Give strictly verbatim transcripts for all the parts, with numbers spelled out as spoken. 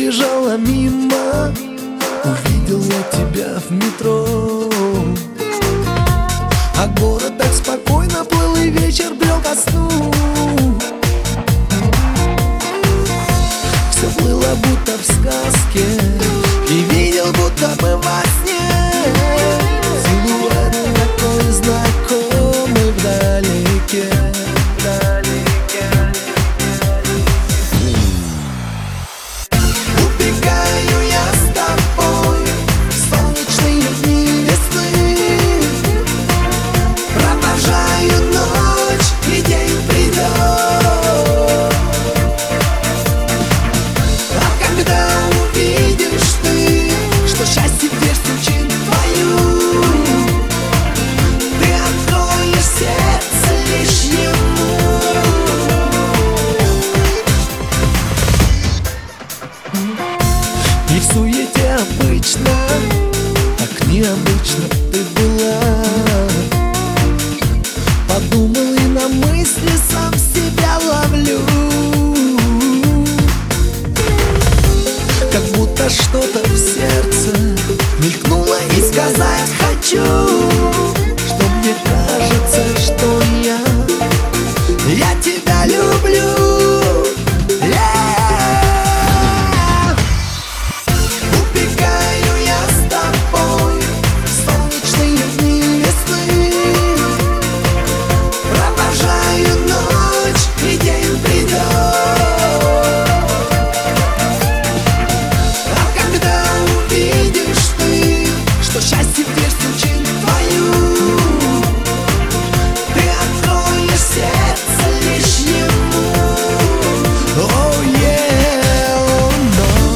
пробежала мимо, увидел я тебя в метро. А город так спокойно плыл, и вечер брел ко сну. Все было будто в сказке, и видел будто бы во сне силуэт такой знакомый вдалеке. Убегаю я с тобой в солнечные дни весны, провожаю ночь, и день придет. А когда увидишь ты, что счастье в дверь стучит твою, ты откроешь сердце лишь ему. И в суете обычно, так необычно ты была. Подумал и на мысли сам себя ловлю, как будто что-то в сердце мелькнуло и сказать хочу, что мне кажется, что я, я тебя люблю. Убегаю я с тобой в солнечные дни весны, провожаю ночь, и день придет. А когда увидишь ты, что счастье в дверь стучит твою, ты откроешь сердце лишь ему. Oh yeah, oh no.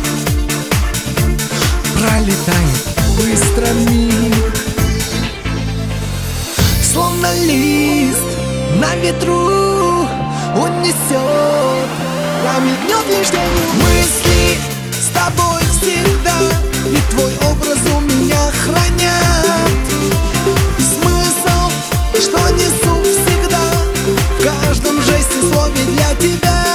Пролетает быстро миг, словно лист на ветру унесет, промелькнет лишь тень. Мысли с тобой всегда, и твой образ у меня хранят. И смысл, что несу всегда, в каждом жесте, слове для тебя.